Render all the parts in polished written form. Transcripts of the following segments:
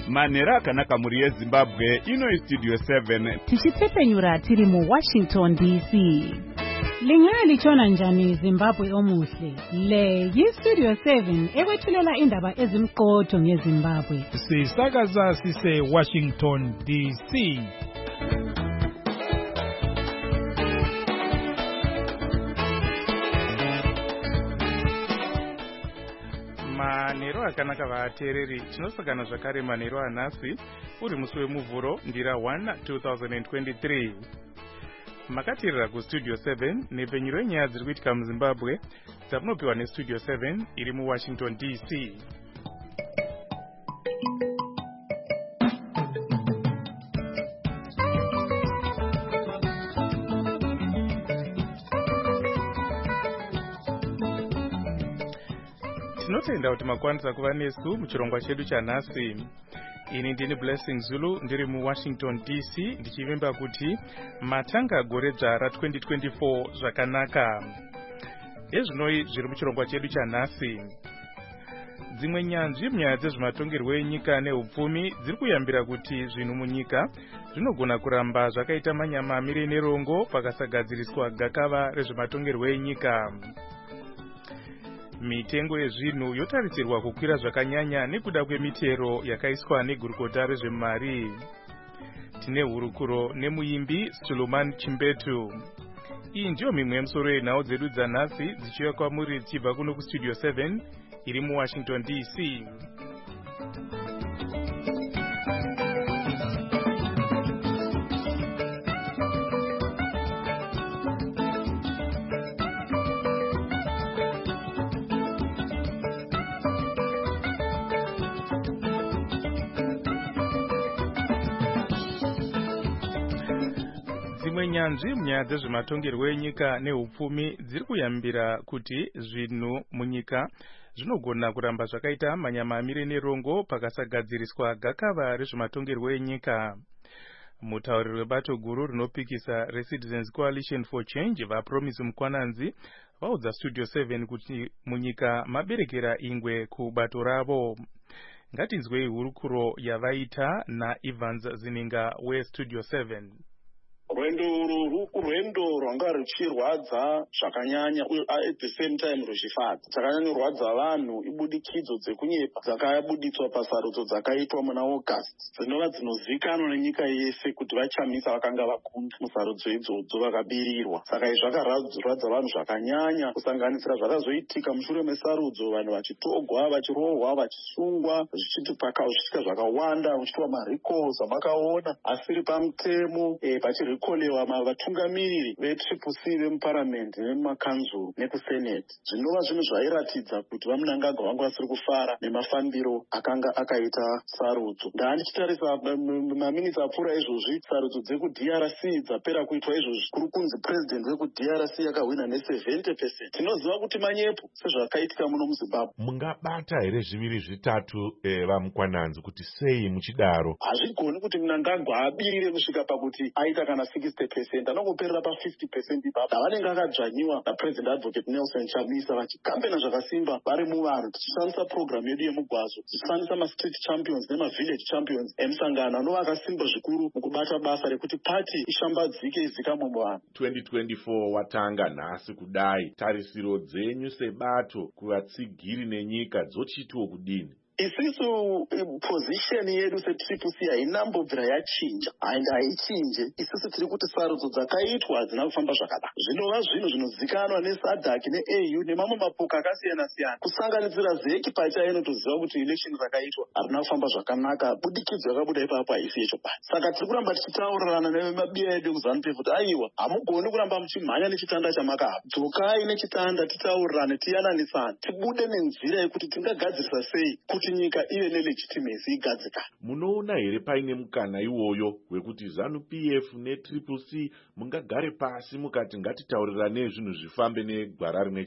manhero akanaka muri yezimbabwe. Ino istudio 7 tichitsepenyura tiri muWashington DC. Lingaya lichona njani Zimbabwe omuhle? Le yistudio 7 ekwethulela indaba ezimqotho ngeZimbabwe. Sisakaza sise Washington DC. Manhero akanaka vateereri, tinosangana zvakare manhero anhasi uri musi wemuvhuro ndira 1 2023. Makateerera kustudio 7 nepfenyuro yenyaya dziri kuitika muZimbabwe dzamunopiwa nestudio 7 iri muWashington DC. Tinotenda kuti makwanisa kuva nesu muchirongwa chedu chanhasi. Ini ndini Blessing Zulu ndiri muWashington DC ndichivimba kuti matanga gore dzara 2024 zvakanaka. Ezvinoi zviri muchirongwa chedu chanhasi. Dzimwe nyanzvi munyaya dzezvematongerwo enyika neupfumi dziri kuyambira kuti zvinhu munyika zvinogona kuramba zvakaita manyamamire nerongo pakasagadziriswa gakava rezvematongerwo enyika. Mitengo yezvinhu yotarisirwa kukwira zvakanyanya nekuda kwemitero yakaiswa negurukota rezvemari. Tine hurukuro nemuimbi Suleiman Chimbetu. Iyi ndiyo mimwe yemusoro yenhau dzedu dzanhasi dzichiuya kwamuri dzichibva kuno kustudio 7 iri muWashington DC. Dzimwe nyanzvi munyaya dzezvematongerwo enyika neupfumi dziri kuyambira kuti zvinhu munyika zvinogona kuramba zvakaita manyamamire nerongo pakasagadziriswa gakava rezvematongerwo enyika. Mutauriri webato guru rinopikisa reCitizens Coalition for Change vaPromise Mukwananzi vaudza studio 7 kuti munyika maberekera ingwe kubato ravo. Ngatinzwei hurukuro yavaita naEvans Zininga westudio 7. Rwendo rwanga ruchirwadza zvakanyanya uye at the same time ruchifadza. Chakanyanyorwadza vanhu ibudikidzo dzekunyepa dzakabuditswa pasarudzo dzakaitwa muna August dzinova dzinozivikanwa nenyika yese kuti vachamisa vakanga vakunda musarudzo idzodzo vakabirirwa. Saka izvi zvakaradza vanhu zvakanyanya kusanganisira zvakazoitika mushure mesarudzo, vanhu vachitogwa, vachirohwa, vachisungwa, zvichitika zvakawanda, kuchitwa marecalls amakaona asiri pamutemo, pachirikolewa vatungamiriri veTCC vemuparamende nemumakanzuru nekuseneti. Zvinova zvinhu zvairatidza kuti vaMnangagwa vanga vasiri kufara nemafambiro akanga akaita sarudzo. Ndichitarisa maminitsi apfuura izvozvi sarudzo dzekuDRC dzapera kuitwa izvozvi kuri kunzi president wekuDRC yakahwina ne70%. Tinoziva kuti manyepo sezvakaitika muno muZimbabwe. Mungabata here zviviri zvitatu vaMukwananzi kuti sei muchidaro? Hazvigoni kuti Mnangagwa abirire kusvika pakuti aita kana 60%, anongoperera pa50% ipapo. Vanenge vakadzvanyiwa naPresident Advocate Nelson Chamisa vachikambena zvakasimba vari muvanhu, tichishandisa program yedu yemugwazo, tichishandisa mastreet champions nemavillage champions emusangano anova akasimba zvikuru mukubata basa rekuti pati ishambadzike izikamwe muvanhu. 2024 watanga nhasi kudai, tarisiro dzenyu sebato kuvatsigiri nenyika dzochitiwo kudini? Isisu position yedu seTCC hainambobvira yachinja, haichinje. Isisu tiri kuti sarudzo dzakaitwa hadzina kufamba zvakanaka. Zvinova zvinhu zvinozikanwa neSADC neAU nemamwe mapoka akasiyana siyana, kusanganisira ZEC pachayo inotoziva kuti election rakaitwa harina kufamba zvakanaka. Budikidzo yakabuda ipapo haisi yechobasa. Saka tiri kuramba tichitaurirana nemabiya edu kuZANU-PF kuti aiwa, hamugoni kuramba muchimhanya nechitanda chamakabva. Dzokai nechitanda titaurirane, tiyananisane, tibude nenzira yekuti tingagadzirisa sei kuti nyika ive nelegitimacy igadzikana. Munoona here paine mukana iwoyo wekuti ZANU-PF neTCC mungagare pasi mukati ngatitaurirane zvinhu zvifambe negwara rimwe chete?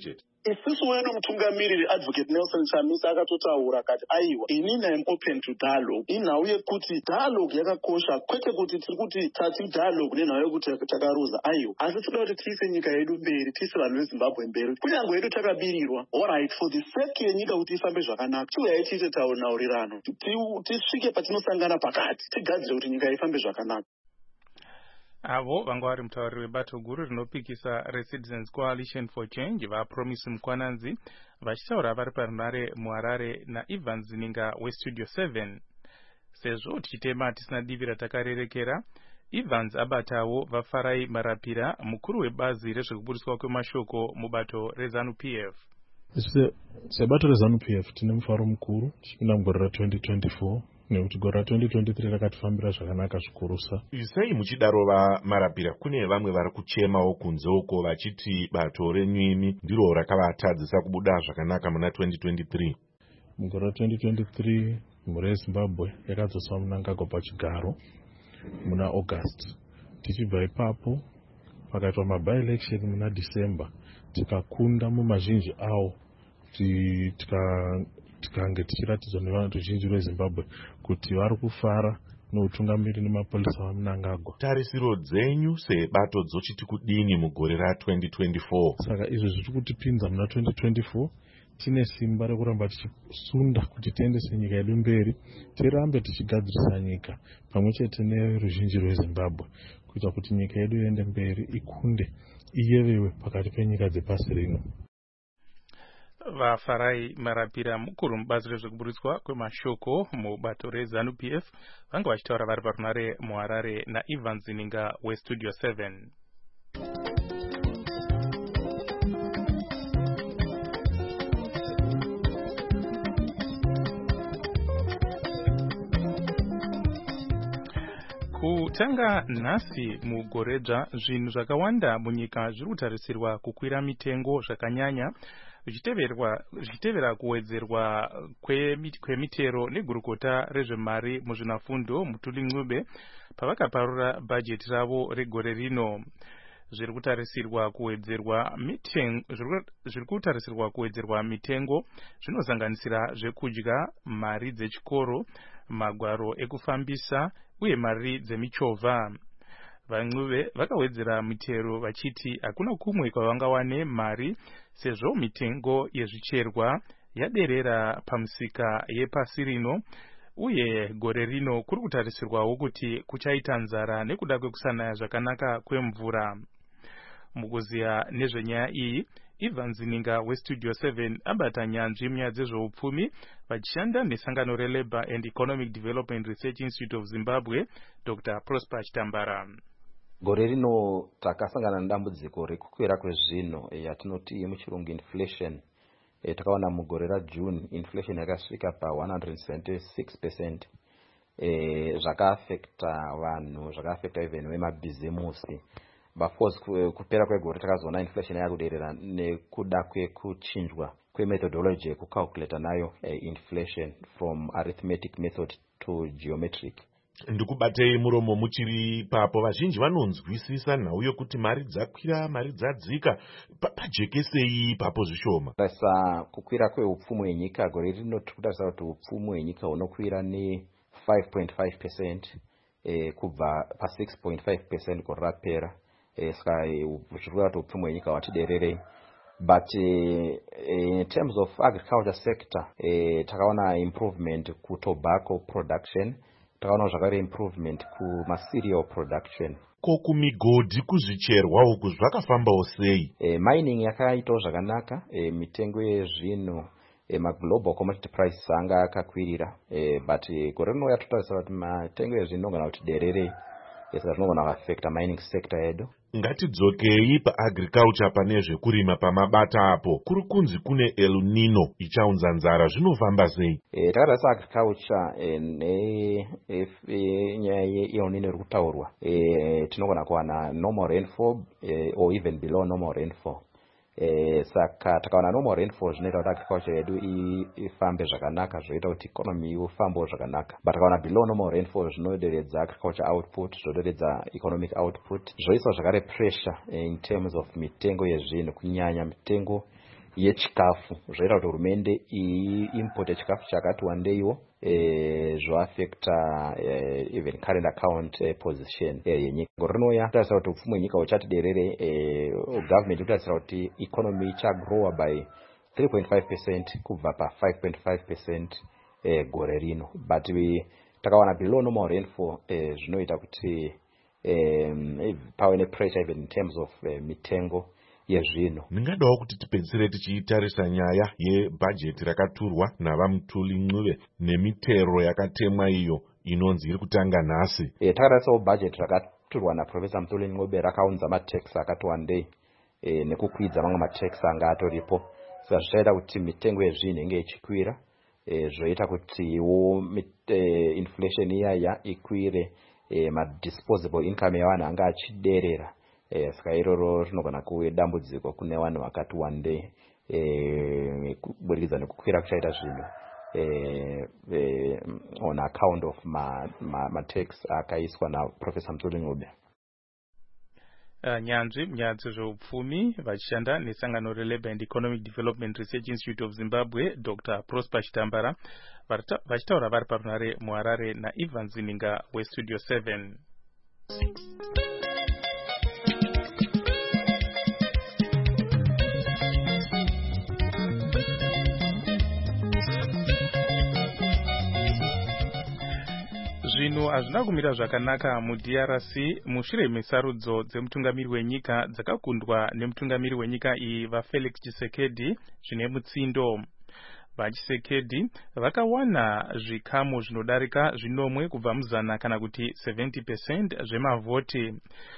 isusu wena mutungamiriri advocate Nelson Chamisa akatotaura akati aiwa inini am open to dialogue inhau yekuti dialogue yakakosha kwete kuti tiri kuti tati dialogue nenhau yekuti takaruza aiwa asi tinoda kuti tiise nyika yedu mberi tiise vanhu veZimbabwe mberi kunyange yedu takabirirwa alright for the sake yenyika kuti ifambe zvakanaka tiuyai tiite taunaurirano tisvike patinosangana pakati tigadzire kuti nyika ifambe zvakanaka. Avo vanga vari mutauriri webato guru rinopikisa reCitizens Coalition for Change vaPromise Mukwananzi vachitaura vari parunare muHarare naIvan Zininga weStudio 7. Sezvo tichitema tisina divi ratakarerekera, Evans abatawo vaFarai Marapira mukuru webazi rezvekuburiswa kwemashoko mubato reZANU-PF. Sebato reZANU-PF tine mufaro mukuru tichipinda mugore ra2024 nekuti gore ra2023 rakatifambira zvakanaka zvikurusa. Sei muchidaro vaMarapira? Kune vamwe vari kuchemawo kunze uko vachiti bato renyuimi ndiro rakavatadzisa kubuda zvakanaka muna 2023. Mugore ra2023 mhuri yeZimbabwe yakadzoswa munangagwa pachigaro muna August. Tichibva ipapo pakaitwa maby-election muna December tikakunda mumazhinji awo tikange tichiratidzwa nevanhu vazhinji veZimbabwe kuti vari kufara noutungamiri nemapolisa vamunangagwa. Tarisiro dzenyu sebato dzochiti kudini mugore ra2024? Saka izvo zviri kutipinza muna 2024 tine simba rekuramba tichisunda kuti tiendese nyika yedu mberi, tirambe tichigadzirisa nyika pamwe chete neruzhinji rweZimbabwe kuita kuti nyika yedu iende mberi, ikunde, iyevewe pakati penyika dzepasi rino. vaFarai Marapira mukuru mubazi rezvekuburiswa kwemashoko mubato reZANU-PF vanga vachitaura vari parunare muHarare naIvan Zininga weStudio 7. Kutanga nhasi mugoredzva zvinhu zvakawanda munyika zviri kutarisirwa kukwira mitengo zvakanyanya zvichitevera kuwedzerwa kwemitero negurukota rezvemari muzvinafundo Mutuli Ncube pavakaparura bhajeti ravo regore rino. Zviri kutarisirwa kuwedzerwa mitengo zvinosanganisira zvekudya, mari dzechikoro, magwaro ekufambisa uye mari dzemichovha. VaNcube vakawedzera mitero vachiti hakuna kumwe kwavangawane mari sezvo mitengo yezvicherwa yaderera pamisika yepasi rino uye gore rino kuri kutarisirwawo kuti kuchaita nzara nekuda kwekusanaya zvakanaka kwemvura. Mukuziya nezvenyaya iyi, Ivan Zininga weStudio 7 abata nyanzvi munyaya dzezveupfumi vachishanda nesangano reLabour and Economic Development Research Institute of Zimbabwe, Dr. Prosper Chitambara. Gore rino takasangana nedambudziko rekukwira kwezvinhu yatinoti muchirungu inflation. Takaona mugore raJune inflation yakasvika pa 176%. Zvakaafekta vanhu, zvakaafekta even vemabhizimusi. Of course kupera kwegore takazoona inflation yakuderera nekuda kwekuchinjwa kwemethodology yekucalculate nayo inflation from arithmetic method to geometric. Ndikubatei muromo muchiri papo, vazhinji vanonzwisisa nhau yokuti mari dzakwira, mari dzadzika, pajekesei papo zvishoma. Sasa kukwira kweupfumi hwenyika gore rino tikutarisa kuti upfumi hwenyika hunokwira ne 5.5% kubva pa 6.5% gore rapera. Saka zvirikuita kuti upfumi hwenyika hwatidererei. But in terms of agriculture sector, takaona improvement ku tobacco production, takaona zvakare improvement ku cereal production. Ko kumigodhi kuzvicherwa uku zvakafambawo sei? Mining yakaitawo zvakanaka, mitengo yezvinhu global commodity prices anga akakwirira, but gore rino yatotarisa kuti mitengo yezvinhu inogona kuti dererei, saka zvinogona kuaffecta mining sector yedu. Ngatidzokei paagriculture pane zvekurima pamabata apo. Kuri kunzi kune El Nino ichaunza nzara, zvinofamba sei? Takatarisa agriculture nenyaya yeEl Nino iri kutaurwa, tinogona kuwana normal rainfall or even below normal rainfall. Saka takawana normal rainfall zvinoita kuti agriculture yedu ifambe zvakanaka, zvoita kuti economy ifambewo zvakanaka. But takawana below normal rainfall zvinoderedza agriculture output, zvoderedza economic output, zvoisa zvakare pressure in terms of mitengo yezvinhu, kunyanya mitengo yechikafu zvoita kuti hurumende iimporte chikafu chakati wandeiwo zvoafecta even current account position yenyika. Ngoro rinouya kutarisa kuti upfumi hwenyika huchati derere, government inotarisira kuti economy ichagrowa by 3.5% kubva pa5.5% gore rino, but takawana below normal rainfall zvinoita kuti pave nepressure even in terms of mitengo yezvino. Ndingadawo kuti tipedzisire tichitarisa nyaya yebhajeti rakaturwa navamutuli Ncube nemitero yakatemwa iyo inonzi iri kutanga nhasi. Takatarisawo bhajeti rakaturwa naProfesa Mutuli Ncube rakaunza matax akati wandei nekukwidza mamwe matax anga atoripo, saka zvichaita kuti mitengo yezvinhu inge ichikwira, zvoita kutiwo inflation iyaya ikwire, madisposable income yavanhu anga achiderera. Saka iroro rinogona kuve dambudziko kune vanhu vakati wandei kuburikidza nekukwira kuchaita zvinhu on account of matax akaiswa naProfesa Mutuli Ncube. Nyanzvi munyaya dzezveupfumi vachishanda nesangano reLabour and Economic Development Research Institute of Zimbabwe, Dr. Prosper Chitambara, vachitaura vari parunare muHarare naIvan Zininga weStudio 7. Zvinhu hazvina kumira zvakanaka muDRC mushure mesarudzo dzemutungamiri wenyika dzakakundwa nemutungamiri wenyika iyi vaFelix Tshisekedi zvine mutsindo. VaTshisekedi vakawana zvikamu zvinodarika zvinomwe kubva muzana kana kuti 70% zvemavhoti.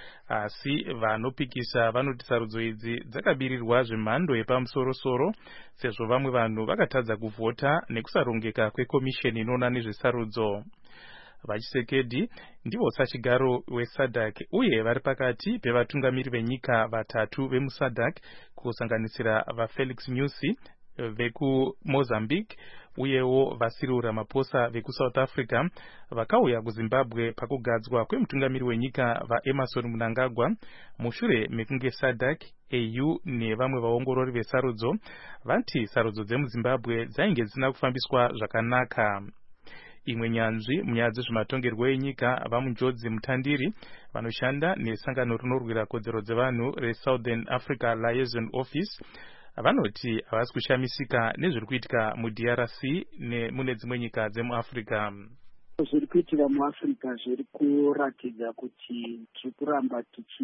Asi vanopikisa vanoti sarudzo idzi dzakabirirwa zvemhando yepamusoro-soro sezvo vamwe vanhu vakatadza kuvhota nekusarongeka kwekomisheni inoona nezvesarudzo. VaTshisekedi ndivo sachigaro weSADC uye vari pakati pevatungamiri venyika vatatu vemuSADC kusanganisira vaFelix Nyusi vekuMozambique uyewo vaCyril Ramaphosa vekuSouth Africa vakauya kuZimbabwe pakugadzwa kwemutungamiri wenyika vaEmmerson Mnangagwa mushure mekunge SADC, AU nevamwe vaongorori vesarudzo vati sarudzo dzemuZimbabwe dzainge dzisina kufambiswa zvakanaka. Imwe nyanzvi munyaya dzezvematongerwo enyika vaMunjodzi Mutandiri vanoshanda nesangano rinorwira kodzero dzevanhu reSouthern Africa Liaison Office vanoti havasi kushamisika nezviri kuitika muDRC nemune dzimwe nyika dzemuAfrica. Zviri kuitika muAfrica zviri kuratidza kuti tiri kuramba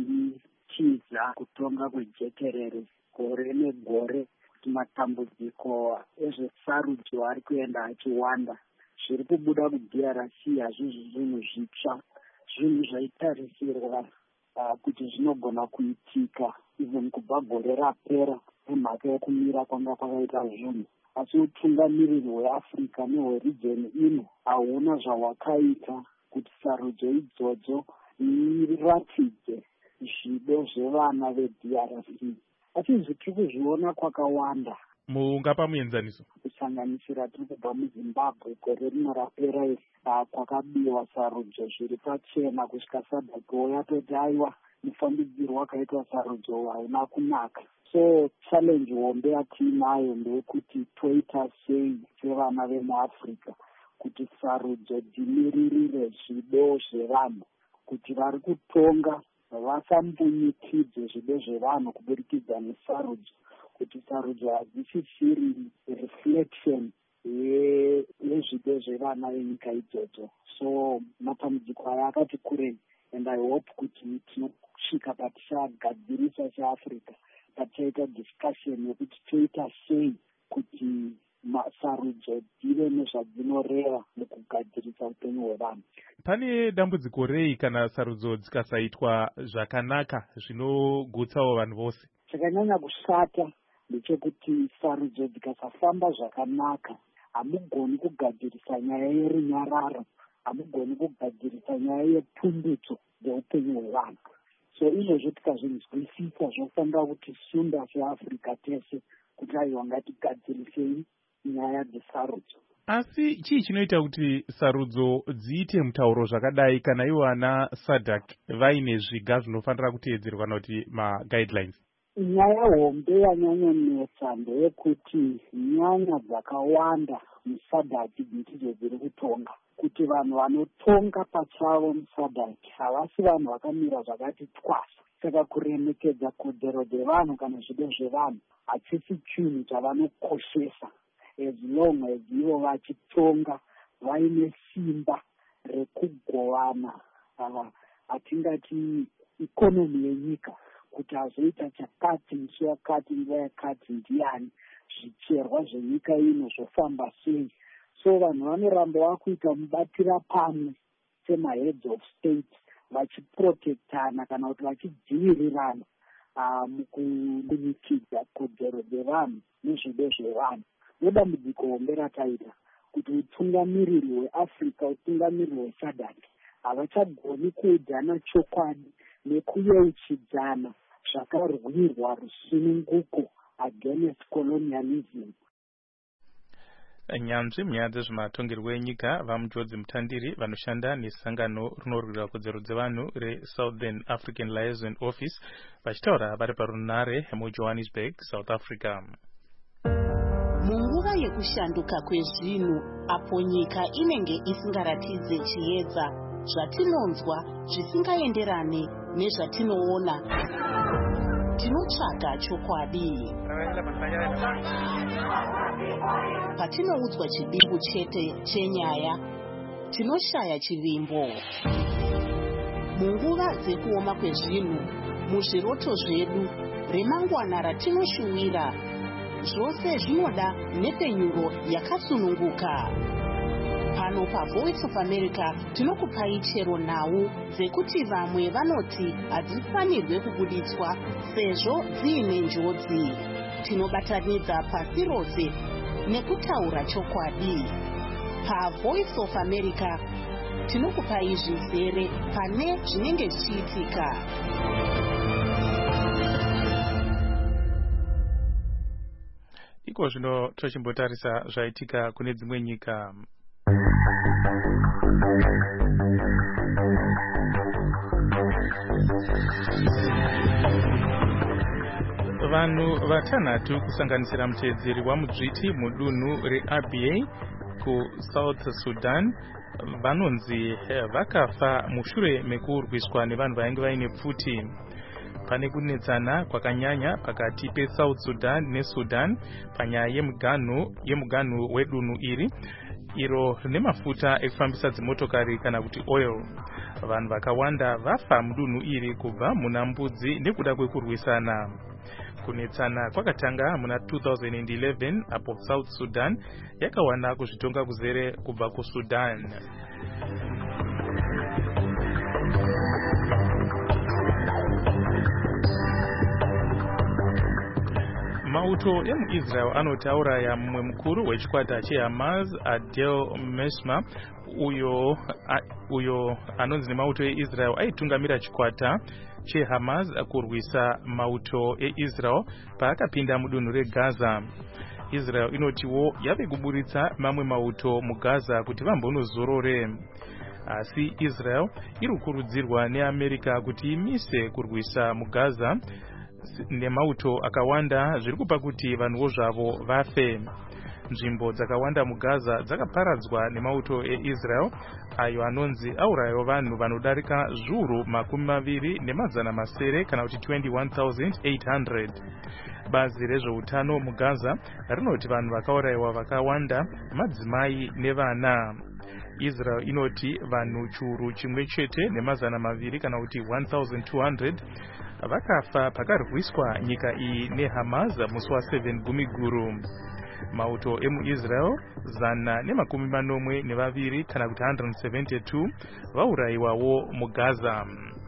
tichichiza kutonga kwejekerere gore negore, kuti matambudziko ezvesarudzo ari kuenda achiwanda. Zviri kubuda kuDRC hazvizvi zvinhu zvitsva, zvinhu zvaitarisirwa kuti zvinogona kuitika even kubva gore rapera nemhaka yekumira kwanga kwakaita zvinhu. Asi utungamiriri hweAfrica nehweregion ino hauna zvawakaita kuti sarudzo idzodzo iratidze zvido zvevana veDRC. Asi zvitiri kuzviona kwakawanda. Mungapa muenzaniso? Kusanganisira tiri kubva muZimbabwe gore rino rapera kwakabiwa sarudzo zviri pachena kusvika SADC yatoti aiwa mufambidziro wakaitwa sarudzo hauna kunaka. So challenge hombe yatiinayo ndeyekuti toita sei sevana vemuAfrica kuti sarudzo dzimiririre zvido zvevanhu, kuti vari kutonga vasambunyikidze zvido zvevanhu kuburikidza nesarudzo, kuti sarudzo hadzisisiri reflection yezvido zvevana venyika idzodzo. So matambudziko aya akati kurei, and I hope kuti tinosvika patichagadzirisa seAfrica, patichaita discussion yekuti toita sei kuti sarudzo dzive nezvadzinoreva mukugadzirisa upenyu hwevanhu. Pane dambudziko rei kana sarudzo dzikasaitwa zvakanaka zvinogutsawo vanhu vose? Chakanyanya kushata ndechekuti sarudzo dzikasafamba zvakanaka, hamugoni kugadzirisa nyaya yerunyararo, hamugoni kugadzirisa nyaya yepundutso dzeupenyu hwevanhu. So izvozvo tikazvinzwisisa zvofanira kuti sunda seAfrica tese kuti aiwa ngatigadzirisei nyaya dzesarudzo. Asi chii chinoita kuti sarudzo dziite mutauro zvakadai kana ivo ana SADC vaine zviga zvinofanira kuteedzerwa kana kuti maguidelines? nyaya hombe yanyanyonetsa ndeyekuti nyanya dzakawanda musadhaki ndidzo dziri kutonga, kuti vanhu vanotonga pachavo musadhaki havasi vanhu vakamira zvakati twasa. Saka kuremekedza kodzero dzevanhu kana zvido zvevanhu hachisi chinhu chavanokoshesa, as long as ivo vachitonga vaine simba rekugovana hatingati ikonomi yenyika, kuti azoita chakati musi wakati nguva yakati ndiani, zvicherwa zvenyika ino zvofamba sei. So vanhu vanoramba vakuita mubatira pamwe semaheads of state vachiprotektana kana kuti vachidzivirirana mukunyikidza kodzero dzevanhu nezvido zvevanhu. Nedambudziko hombe rataita kuti utungamiriri hweAfrica, utungamiriri hwesadhaki havachagoni kuudzana chokwadi nekuyeuchidzana zvakarwirwa rusununguko against colonialism. Nyanzvi munyaya dzezvematongerwo enyika vaMujodzi Mutandiri vanoshanda nesangano rinorwira kodzero dzevanhu reSouthern African Liaison Office vachitaura vari parunare muJohannesburg, South Africa. Munguva yekushanduka kwezvinhu, apo nyika inenge isingaratidze chiedza, zvatinonzwa zvisingaenderane nezvatinoona, tinotsvaga chokwadi. Patinoudzwa chidimbu chete chenyaya, tinoshaya chivimbo. Munguva dzekuoma kwezvinhu, muzviroto zvedu, remangwana ratinoshuwira, zvose zvinoda nhepfenyuro yakasununguka. Pano paVoice of America tinokupai chero nhau dzekuti vamwe vanoti hadzifanirwe kubuditswa sezvo dziine njodzi. Tinobatanidza pasi rose nekutaura chokwadi. PaVoice of America tinokupai zvizere pane zvinenge zvichiitika. Iko zvino tochimbotarisa zvaitika kune dzimwe nyika. Vanhu vatanhatu kusanganisira muteedzeri wamudzviti mudunhu reABA kuSouth Sudan vanonzi vakafa mushure mekurwiswa nevanhu vainge vaine pfuti. Pane kunetsana kwakanyanya pakati peSouth Sudan neSudan panyaya yemuganhu wedunhu iri iro nemafuta ekufambisa dzimotokari kana kuti oil. Vanhu vakawanda vafa mudunhu iri kubva muna mbudzi nekuda kwekurwisana. Kunetsana kwakatanga muna 2011 apo South Sudan yakawana kuzvitonga kuzere kubva kuSudan. Mauto emuIsrael anotauraya mumwe mukuru wechikwata cheHamas Adel Mesma uyo anonzi nemauto eIsrael aitungamira chikwata cheHamas kurwisa mauto eIsrael paakapinda mudunhu reGaza. Israel inotiwo yave kuburitsa mamwe mauto muGaza kuti vambonozorore. Asi Israel iri kukurudzirwa neAmerica kuti imise kurwisa muGaza nemauto akawanda zviri kupa kuti vanhuwo zvavo vafe. Nzvimbo dzakawanda muGaza dzakaparadzwa nemauto eIsrael ayo anonzi aurayiwa vanhu vanodarika zviuru 20,700 kana kuti 21,800. Bazi rezveutano muGaza rinoti vanhu vakaurayiwa vakawanda madzimai nevana. Israel inoti vanhu chiuru chimwe chete ne200 kana kuti 1,200 vakafa pakarwiswa nyika iyi neHamas musi wa7 Gumiguru. Mauto emuIsrael 142 kana kuti 172 vaurayiwawo muGaza.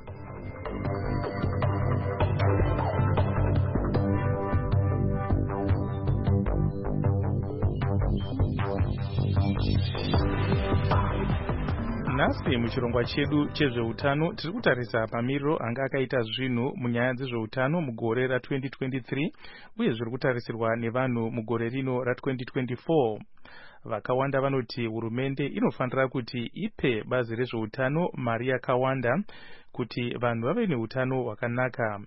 Nhasi muchirongwa chedu chezveutano tiri kutarisa pamiriro anga akaita zvinhu munyaya dzezveutano mugore ra2023 uye zviri kutarisirwa nevanhu mugore rino ra2024. Vakawanda vanoti hurumende inofanira kuti ipe bazi rezveutano mari yakawanda kuti vanhu vave neutano hwakanaka.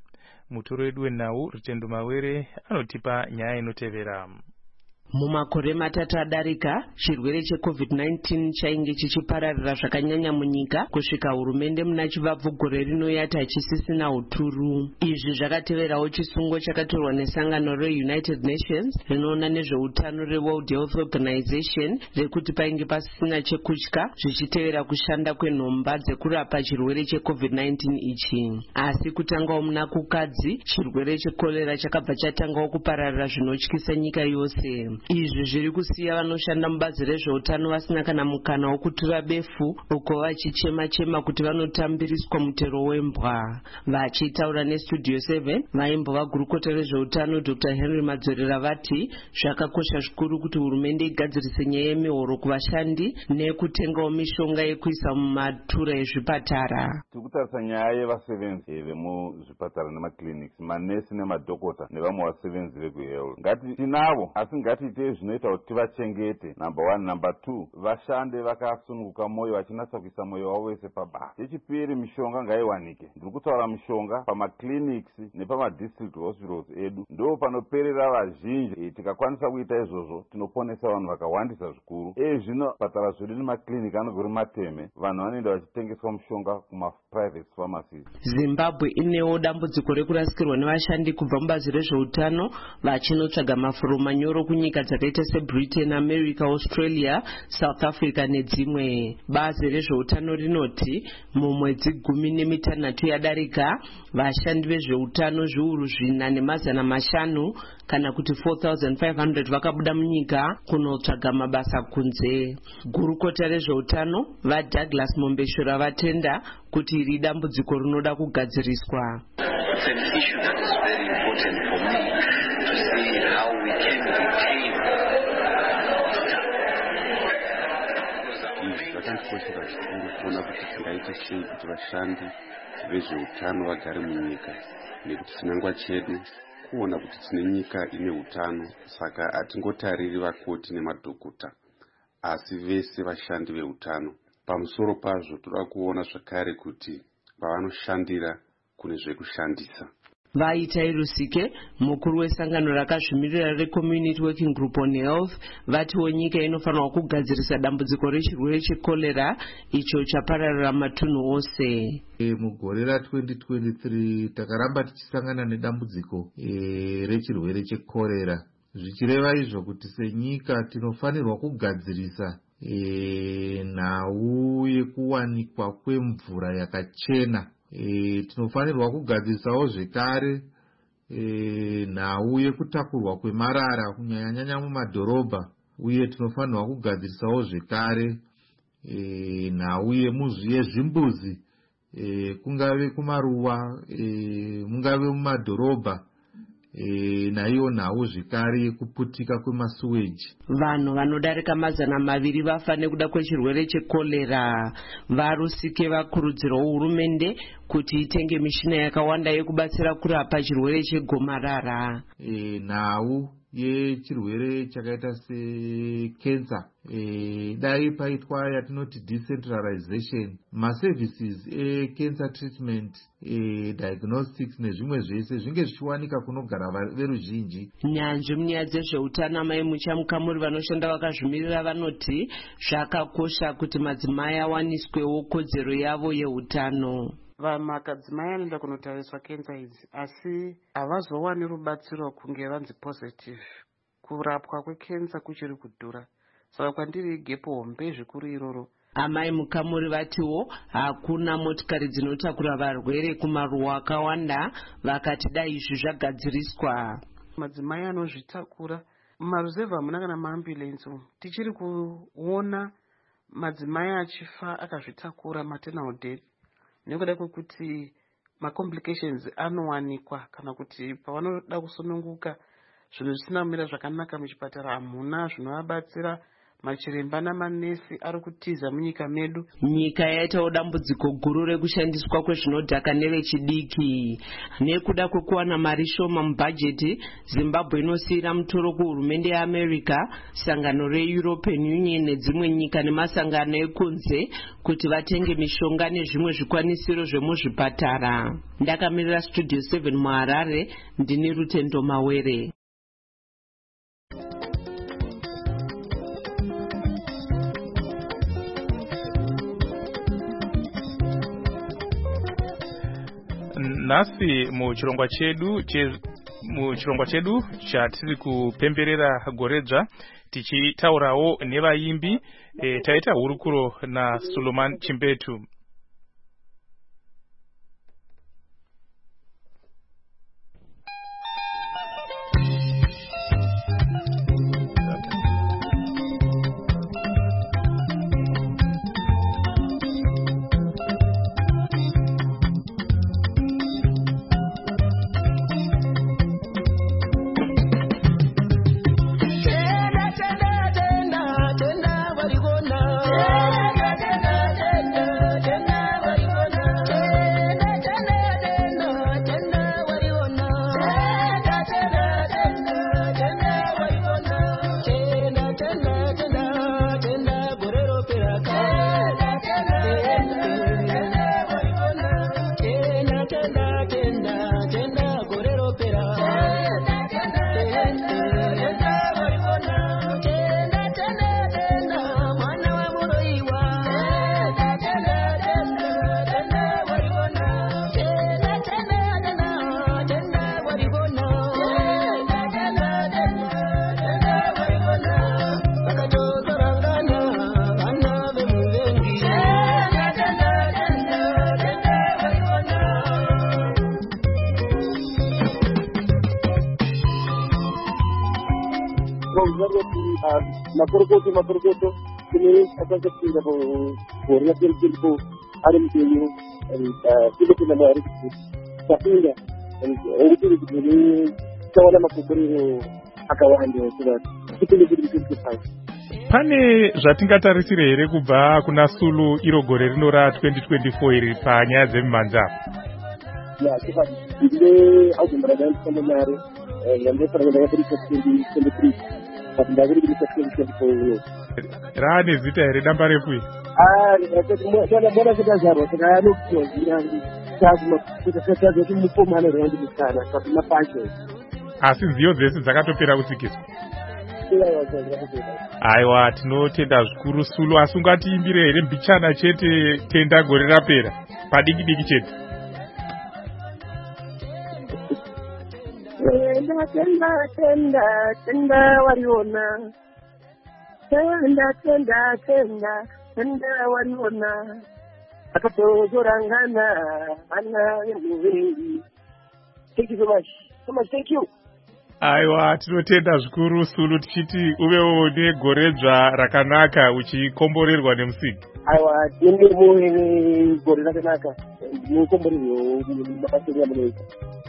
Mutoro wedu wenhau Rutendo Mawere anotipa nyaya inotevera. Mumakore matatu adarika, chirwere cheCovid-19 chainge chichipararira zvakanyanya munyika kusvika hurumende muna chivabvu gore rino yati hachisisina uturu. Izvi zvakateverawo chisungo chakatorwa nesangano reUnited Nations rinoona nezveutano reWorld Health Organization rekuti painge pasisina chekutya zvichitevera kushanda kwenhomba dzekurapa chirwere cheCovid-19 ichi. Asi kutangawo muna kukadzi, chirwere chekorera chakabva chatangawo kupararira zvinotyisa nyika yose. Izvi zviri kusiya vanoshanda mubazi rezveutano vasina kana mukana wokutura befu uko vachichema-chema kuti vanotambiriswa mutero wembwa. Vachitaura neStudio 7, vaimbova gurukota rezveutano Dr. Henry Madzorera vati zvakakosha zvikuru kuti hurumende igadzirise nyaya yemihoro kuvashandi nekutengawo mishonga yekuisa mumatura ezvipatara. Tikutarisa nyaya yevasevenzi vemuzvipatara nemakliniki, manesi nemadhokota nevamwe vasevenzi vekuhealth. Ngati tinavo, asi ngatiite zvinoita kuti tivachengete. Number 1. Number 2, vashande vakasununguka mwoyo vachinatsa kuisa mwoyo wavo wese pabasa. Chechipiri, mishonga ngaiwanike. Ndiri kutaura mishonga pamaclinics nepamadistrict hospitals edu. Ndo panoperera vazhinji. Tikakwanisa kuita izvozvo tinoponesa vanhu vakawandisa zvikuru. Zvino patara zvedu nemakliniki anogori mateme, vanhu vanoenda vachitengeswa mishonga kumaprivate pharmacies. Zimbabwe inewo dambudziko rekurasikirwa nevashandi kubva mubazi rezveutano vachinotsvaga mafuro manyoro kunyika dzakaita seBritain, America, Australia, South Africa nedzimwe. Bazi rezveutano rinoti mumwedzi 16 yadarika vashandi vezveutano zviuru 4,500 kana kuti 4,500 vakabuda munyika kunotsvaga mabasa kunze. Gurukota rezveutano vaDouglas Mombeshura vatenda kuti iri dambudziko rinoda kugadziriswa. Zvakandikoshera zvikuru kuona kuti tingaita sei kuti vashandi vezveutano vagare munyika, nekuti chinangwa chedu kuona kuti tine nyika ine utano. Saka hatingotariri vakoti nemadhokota, asi vese vashandi veutano. Pamusoro pazvo toda kuona zvakare kuti pavanoshandira kune zvekushandisa. Vaitai Rusike, mukuru wesangano rakazvimirira reCommunity Working Group on Health, vatiwo nyika inofanirwa kugadzirisa dambudziko rechirwere chekorera icho chapararira matunhu ose. Mugore ra2023 takaramba tichisangana nedambudziko rechirwere chekorera. Zvichireva izvo kuti senyika tinofanirwa kugadzirisa nhau yekuwanikwa kwemvura yakachena. Tinofanirwa kugadzirisawo zvekare nhau yekutakurwa kwemarara kunyanya mumadhorobha, uye tinofanirwa kugadzirisawo zvekare nhau yezvimbuzi, kungave kumaruwa, mungave mumadhorobha, naiyo nhau zvekare yekuputika kwemasuweji. Vanhu vanodarika 200 vafa nekuda kwechirwere chekorera. VaRusike vakurudzirawo hurumende kuti itenge mishina yakawanda yekubatsira kurapa chirwere chegomarara. Nhau yechirwere chakaita sekensa, dai paitwa yatinoti decentralization, maservices ecancer treatment, diagnostics nezvimwe zvese zvinge zvichiwanika kunogara veruzhinji. Nyanzvi munyaya dzezveutano amai muchamukamuri vanoshanda vakazvimirira vanoti zvakakosha kuti madzimai awaniswewo kodzero yavo yeutano. Madzimai anoenda kunotariswa kensa idzi asi havazowani rubatsiro kunge vanzi positive. Kurapwa kwekensa kuchiri kudhura, saka kwandiri igepo hombe zvikuru iroro. Amai mukamuri vatiwo hakuna motikari dzinotakura varwere kumaruwa akawanda, vakati dai izvi zvagadziriswa. Madzimai anozvitakura mumaruzevha muna kana maambulensi tichiri kuona madzimai achifa akazvitakura, maternal death, nekuda kwekuti macomplications anowanikwa kana kuti pavanoda kusununguka zvinhu zvisina kumira zvakanaka muchipatara, hamuna zvinovabatsira, machiremba namanesi ari kutiza munyika medu. Nyika yaitawo dambudziko guru rekushandiswa kwezvinodhaka nevechidiki. Nekuda kwekuwana mari shoma mubhajeti, Zimbabwe inosiyira mutoro kuhurumende yeAmerica, sangano reEuropean Union nedzimwe nyika nemasangano ekunze kuti vatenge mishonga nezvimwe zvikwanisiro zvemuzvipatara. Ndakamirira Studio 7 muHarare, ndini Rutendo Mawere. Nasi muchirongwa chedu chatiri kupemberera goredzva tichitaurawo nevaimbi taita hurukuro naSuleiman Chimbetu. Makorgoto ini akan kecil boleh pilih ada mungkin tidak menarik tapi enggak itu ini kawan makuburi akawan dia sudah itu lebih kita. Pane zvatingatarisire here kubva kuna Sulu iro gore rino ra 2024 iri panyaya dzemimhanza? Ya, kita ini auto berada di seminari yang berada di 2023. Rane zita here damba refu? Mbona zitazarwa tikayanokuziya kuti mukomana randi musana kuti mapashe. Asi nziyo dzese dzakatopera kusikiswa. Aiwa, tinotenda zvikuru Sulu. Asi ungatiimbire here mbichana chete tenda gore rapera padiki diki chete? Tenda wariona. Tenda wariona. Akatozorangana ana yemuvengi. Thank you so much. So much, thank you. Aiwa, tinotenda zvikuru Sulu, tichiti uvewo negoredzva rakanaka uchikomborerwa nemusiki. Aiwa, tine muwe gore rakanaka. Mukomborerwa mabasa ya munyika.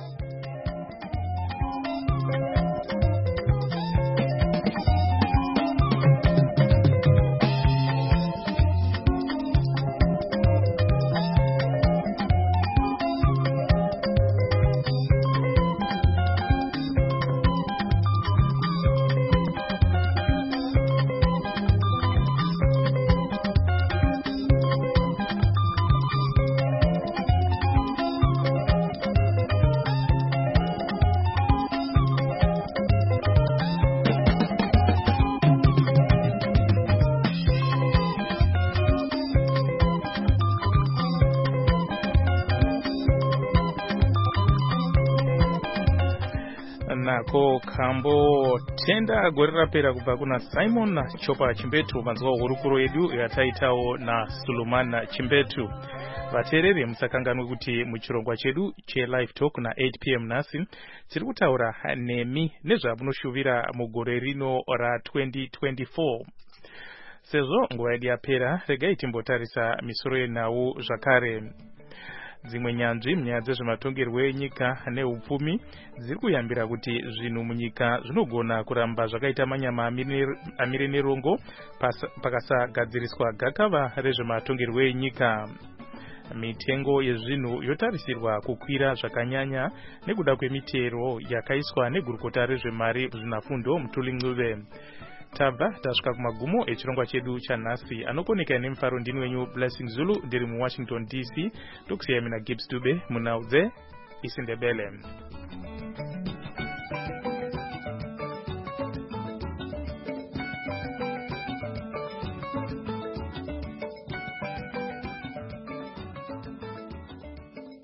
Nako kambo tenda gore rapera kubva kuna Simon Chopa Chimbetu, manzwa hurukuro yedu yataitawo na Suleiman Chimbetu. Vateereri musakanganwe kuti muchirongwa chedu che-live talk na 8 p.m. nasi tiri kutaura nemi nezvamunoshuvira mugore rino ra 2024. Sezvo nguva yedu yapera, regai timbotarisa misoro yenhau zvakare. dzimwe nyanzvi munyaya dzezvematongerwo enyika neupfumi dziri kuyambira kuti zvinhu munyika zvinogona kuramba zvakaita manyama amire nerongo pakasagadziriswa gakava rezvematongerwo enyika. Mitengo yezvinhu yotarisirwa kukwira zvakanyanya nekuda kwemitero yakaiswa negurukota rezvemari muzvinafundo Mutuli Ncube. Tabva tasvika kumagumo echirongwa chedu chanhasi. Anokoneka nemufaro ndini wenyu Blessing Zulu ndiri muWashington DC. Tokusiyai mina Gibbs Dube munaudze isiNdebele.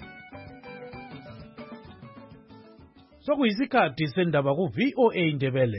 Sokuyisikhathi sendaba ku VOA Ndebele.